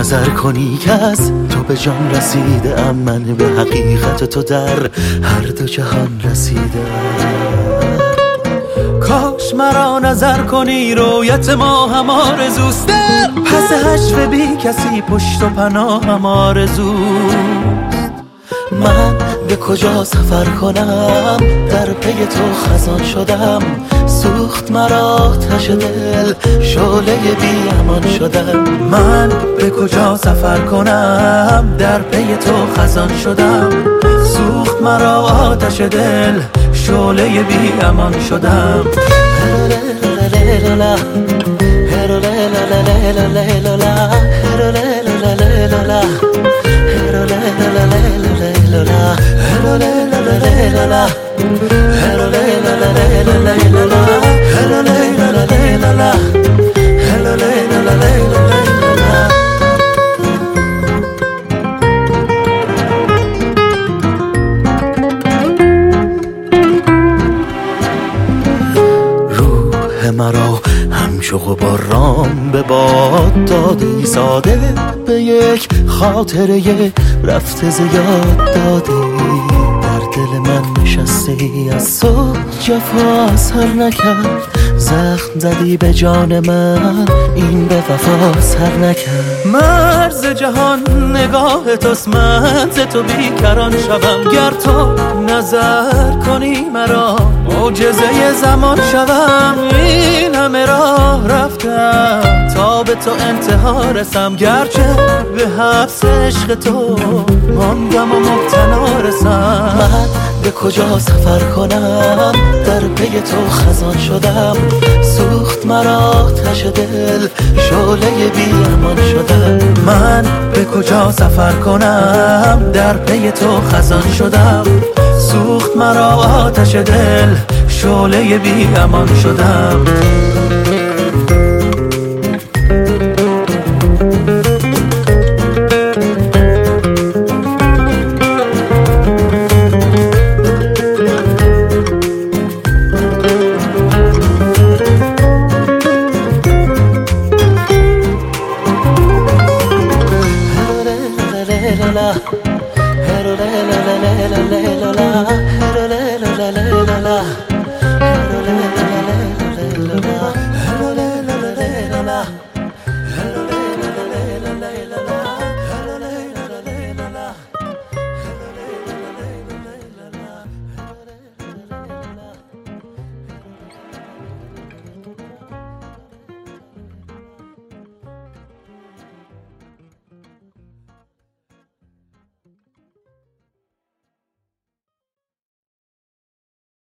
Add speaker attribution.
Speaker 1: نظر کنی که از تو به جان رسیده ام، من به حقیقت تو در هر دو جهان رسیده. کاش مرا نظر کنی رویت ما هم آرزوست، پس حشو بی کسی پشت و پناه هم آرزوست. من به کجا سفر کنم در پی تو خزان شدم، سوخت مرا آتش دل شعله بی امان شدم. من به کجا سفر کنم در پی تو خزان شدم، سوخت مرا آتش دل شعله بی امان شدم. روح مرا همچو غباران به باد دادی، ساده به یک خاطره رفته زیاد دادی. در دل من نشسته ای از صبح جفا اثر نکرد، زخم زدی به جان من این به وفا سر نکرد. مرز جهان نگاه توست، من ز تو بیکران شوم، گر تو نظر کنی مرا معجزه زمان شوم. این همه راه رفتم تا به تو انتها رسم، گرچه به حبس عشق تو ماندم و مبتلا رسم. من به کجا سفر کنم در پی تو خزان شدم، سوخت مرا آتش دل شعله بی امان شدم. من به کجا سفر کنم در پی تو خزان شدم، سوخت مرا آتش دل شعله بی امان شدم. La